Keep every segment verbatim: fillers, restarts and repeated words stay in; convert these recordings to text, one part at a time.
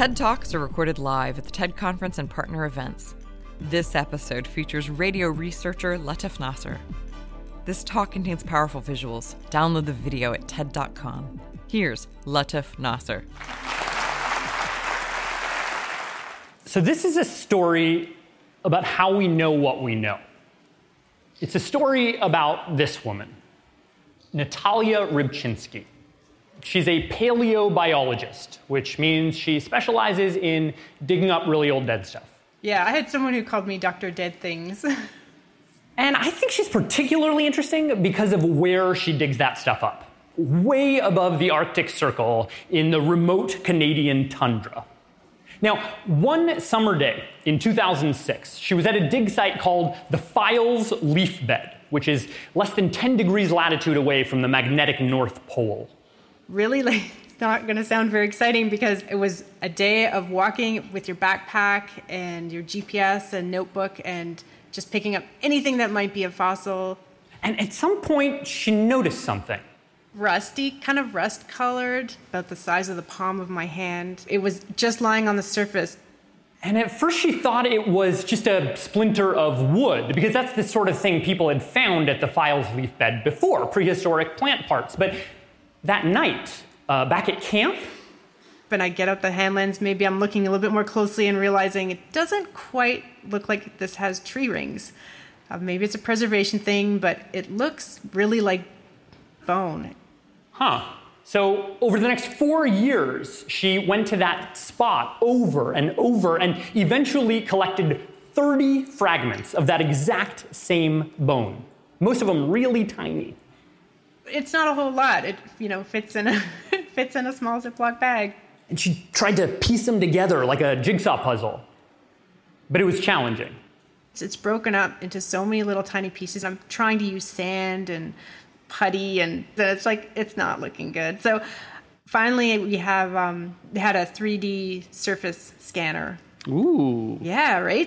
TED Talks are recorded live at the TED Conference and partner events. This episode features radio researcher Latif Nasser. This talk contains powerful visuals. Download the video at ted dot com. Here's Latif Nasser. So this is a story about how we know what we know. It's a story about this woman, Natalia Rybczynski. She's a paleobiologist, which means she specializes in digging up really old dead stuff. Yeah, I had someone who called me Doctor Dead Things. And I think she's particularly interesting because of where she digs that stuff up. Way above the Arctic Circle in the remote Canadian tundra. Now, one summer day in two thousand six, she was at a dig site called the Files Leaf Bed, which is less than ten degrees latitude away from the magnetic North Pole. Really, like, it's not going to sound very exciting because it was a day of walking with your backpack and your G P S and notebook and just picking up anything that might be a fossil. And at some point, she noticed something. Rusty, kind of rust-colored, about the size of the palm of my hand. It was just lying on the surface. And at first she thought it was just a splinter of wood, because that's the sort of thing people had found at the Files Leaf Bed before, prehistoric plant parts. But that night, uh, back at camp, when I get out the hand lens, maybe I'm looking a little bit more closely and realizing it doesn't quite look like this has tree rings. Uh, maybe it's a preservation thing, but it looks really like bone. Huh. So over the next four years, she went to that spot over and over and eventually collected thirty fragments of that exact same bone. Most of them really tiny. It's not a whole lot. It, you know, fits in a fits in a small Ziploc bag. And she tried to piece them together like a jigsaw puzzle. But it was challenging. It's, it's broken up into so many little tiny pieces. I'm trying to use sand and putty, and it's like, it's not looking good. So finally we have um, we had a three D surface scanner. Ooh. Yeah, right?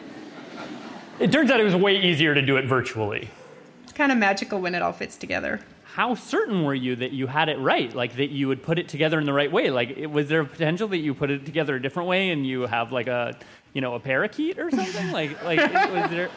It turns out it was way easier to do it virtually. It's kind of magical when it all fits together. How certain were you that you had it right? Like, that you would put it together in the right way? Like, it, was there a potential that you put it together a different way and you have, like, a, you know, a parakeet or something? like, like was there...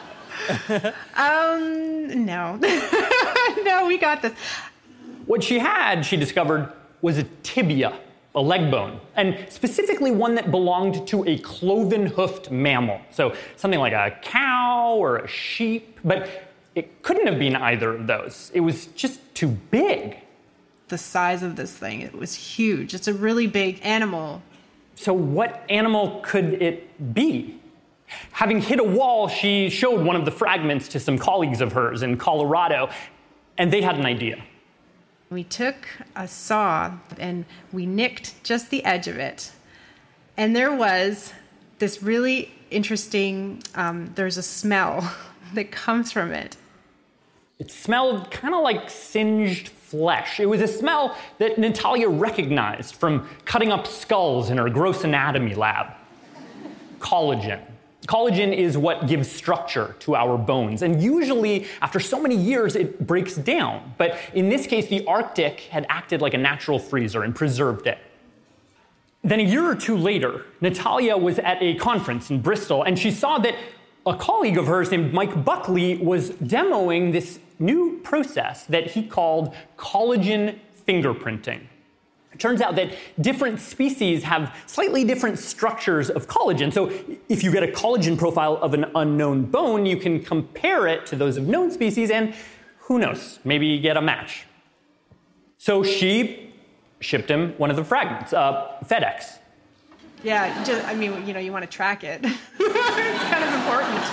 um, no. No, we got this. What she had, she discovered, was a tibia, a leg bone, and specifically one that belonged to a cloven-hoofed mammal. So something like a cow or a sheep, but it couldn't have been either of those. It was just too big. The size of this thing, it was huge. It's a really big animal. So what animal could it be? Having hit a wall, she showed one of the fragments to some colleagues of hers in Colorado, and they had an idea. We took a saw and we nicked just the edge of it. And there was this really interesting, um, there's a smell that comes from it. It smelled kind of like singed flesh. It was a smell that Natalia recognized from cutting up skulls in her gross anatomy lab. Collagen. Collagen is what gives structure to our bones, and usually, after so many years, it breaks down. But in this case, the Arctic had acted like a natural freezer and preserved it. Then a year or two later, Natalia was at a conference in Bristol, and she saw that a colleague of hers named Mike Buckley was demoing this new process that he called collagen fingerprinting. It turns out that different species have slightly different structures of collagen. So if you get a collagen profile of an unknown bone, you can compare it to those of known species and, who knows, maybe get a match. So she shipped him one of the fragments, uh, FedEx. Yeah, just, I mean, you know, you want to track it. It's kind of important.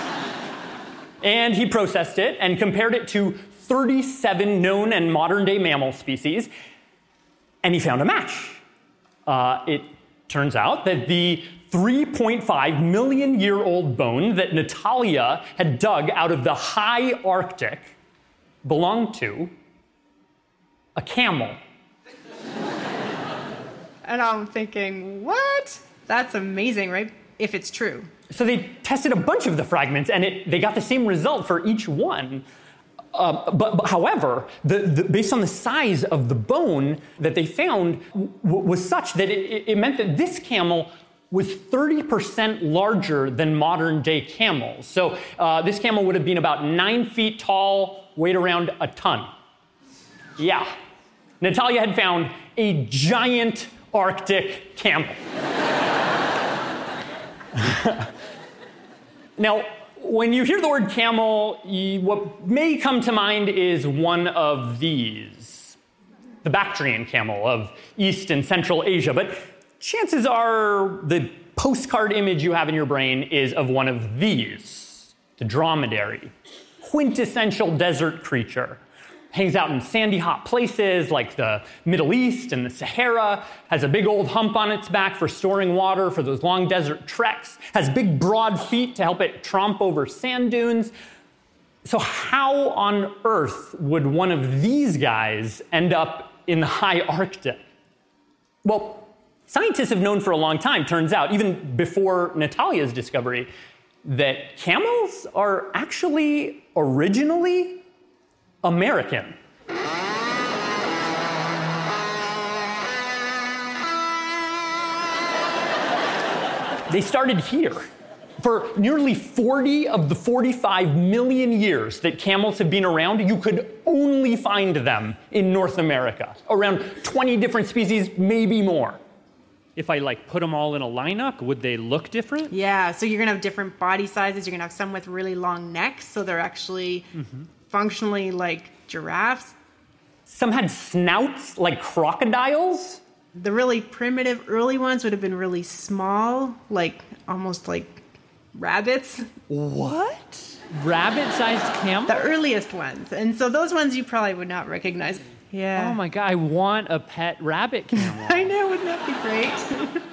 And he processed it and compared it to thirty-seven known and modern-day mammal species, and he found a match. Uh, it turns out that the three point five million year old bone that Natalia had dug out of the high Arctic belonged to a camel. And I'm thinking, what? That's amazing, right? If it's true. So they tested a bunch of the fragments, and it, they got the same result for each one. Uh, but, but however, the, the, based on the size of the bone that they found w- was such that it, it meant that this camel was thirty percent larger than modern-day camels. So uh, this camel would have been about nine feet tall, weighed around a ton. Yeah. Natalia had found a giant Arctic camel. Now, when you hear the word camel, you, what may come to mind is one of these, the Bactrian camel of East and Central Asia. But chances are the postcard image you have in your brain is of one of these, the dromedary, quintessential desert creature. Hangs out in sandy, hot places like the Middle East and the Sahara, has a big old hump on its back for storing water for those long desert treks, has big broad feet to help it tromp over sand dunes. So how on earth would one of these guys end up in the high Arctic? Well, scientists have known for a long time, turns out, even before Natalia's discovery, that camels are actually originally American. They started here. For nearly forty of the forty-five million years that camels have been around, you could only find them in North America. Around twenty different species, maybe more. If I like put them all in a lineup, would they look different? Yeah, so you're going to have different body sizes. You're going to have some with really long necks, so they're actually mm-hmm. functionally like giraffes. Some had snouts like crocodiles. The really primitive early ones would have been really small, like almost like rabbits. What? Rabbit-sized camel? The earliest ones. And so those ones you probably would not recognize. Yeah. Oh my God, I want a pet rabbit camel. I know, wouldn't that be great?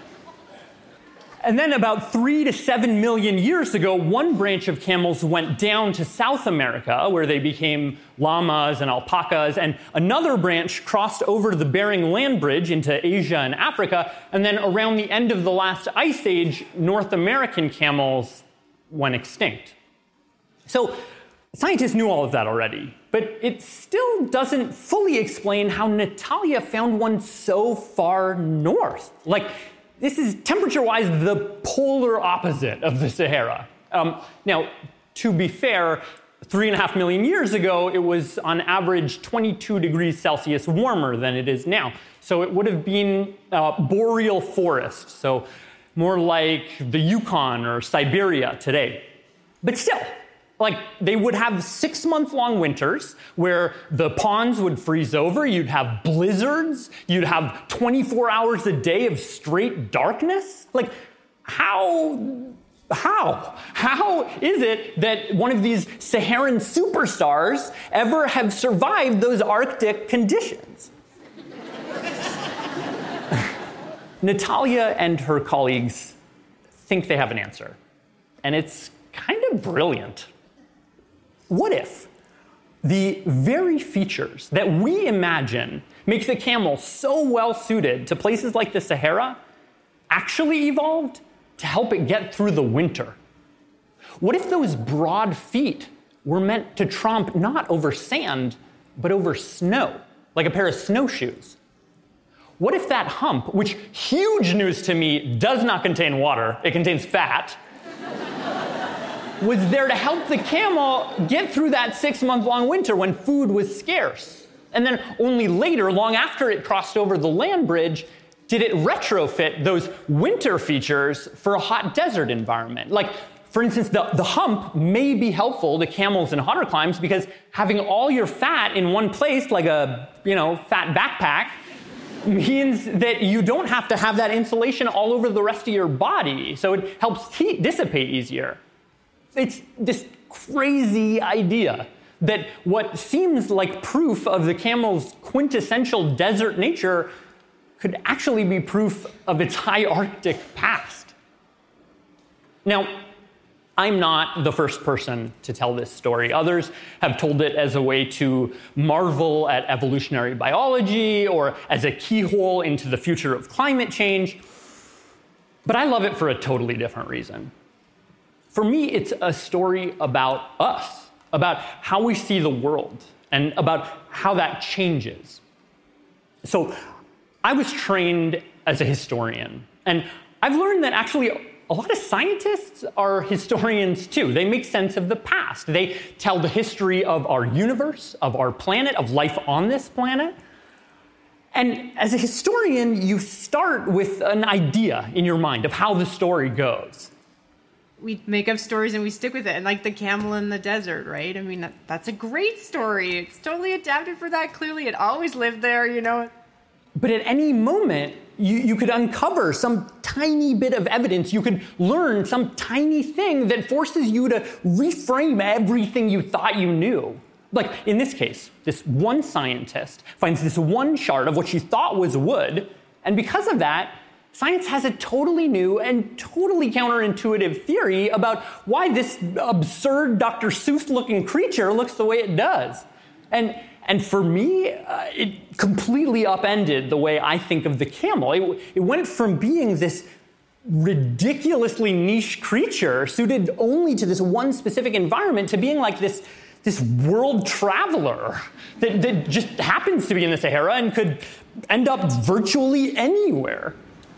And then about three to seven million years ago, one branch of camels went down to South America, where they became llamas and alpacas, and another branch crossed over the Bering Land Bridge into Asia and Africa, and then around the end of the last ice age, North American camels went extinct. So scientists knew all of that already, but it still doesn't fully explain how Natalia found one so far north. Like, this is, temperature-wise, the polar opposite of the Sahara. Um, now, to be fair, three and a half million years ago, it was on average twenty-two degrees Celsius warmer than it is now. So it would have been uh, boreal forest, so more like the Yukon or Siberia today. But still, like, they would have six-month-long winters where the ponds would freeze over, you'd have blizzards, you'd have twenty-four hours a day of straight darkness. Like, how, how, how is it that one of these Saharan superstars ever have survived those Arctic conditions? Natalia and her colleagues think they have an answer, and it's kind of brilliant. What if the very features that we imagine make the camel so well suited to places like the Sahara actually evolved to help it get through the winter? What if those broad feet were meant to tromp not over sand, but over snow, like a pair of snowshoes? What if that hump, which, huge news to me, does not contain water, it contains fat, was there to help the camel get through that six-month-long winter when food was scarce? And then only later, long after it crossed over the land bridge, did it retrofit those winter features for a hot desert environment? Like, for instance, the, the hump may be helpful to camels in hotter climes because having all your fat in one place, like a, you know, fat backpack, means that you don't have to have that insulation all over the rest of your body, so it helps heat dissipate easier. It's this crazy idea that what seems like proof of the camel's quintessential desert nature could actually be proof of its high Arctic past. Now, I'm not the first person to tell this story. Others have told it as a way to marvel at evolutionary biology or as a keyhole into the future of climate change. But I love it for a totally different reason. For me, it's a story about us, about how we see the world, and about how that changes. So I was trained as a historian, and I've learned that actually a lot of scientists are historians too. They make sense of the past. They tell the history of our universe, of our planet, of life on this planet. And as a historian, you start with an idea in your mind of how the story goes. We make up stories and we stick with it. And like the camel in the desert, right? I mean, that, that's a great story. It's totally adapted for that. Clearly, it always lived there, you know. But at any moment, you, you could uncover some tiny bit of evidence. You could learn some tiny thing that forces you to reframe everything you thought you knew. Like in this case, this one scientist finds this one shard of what she thought was wood, and because of that, science has a totally new and totally counterintuitive theory about why this absurd Doctor Seuss-looking creature looks the way it does. And And for me, uh, it completely upended the way I think of the camel. It, it went from being this ridiculously niche creature suited only to this one specific environment to being like this, this world traveler that, that just happens to be in the Sahara and could end up virtually anywhere.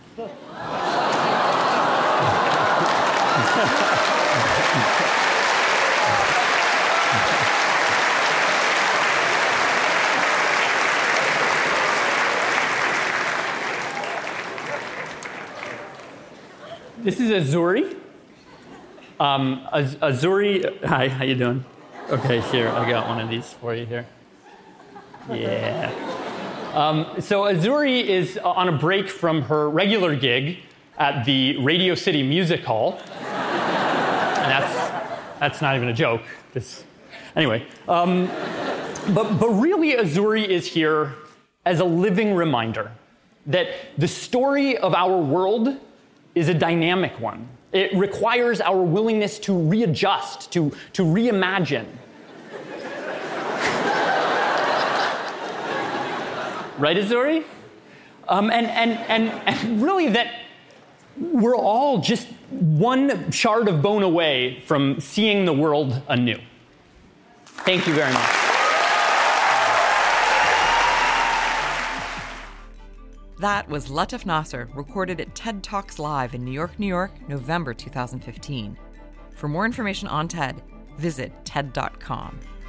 This is Azuri. Um, Az- Azuri, hi, how you doing? Okay, here, I got one of these for you here. Yeah. Um, so Azuri is on a break from her regular gig at the Radio City Music Hall. And that's, that's not even a joke. This, anyway, um, but, but really Azuri is here as a living reminder that the story of our world is a dynamic one. It requires our willingness to readjust, to, to reimagine. Right, Azuri? Um, and, and, and, and really that we're all just one shard of bone away from seeing the world anew. Thank you very much. That was Latif Nasser, recorded at TED Talks Live in New York, New York, November two thousand fifteen. For more information on TED, visit TED dot com.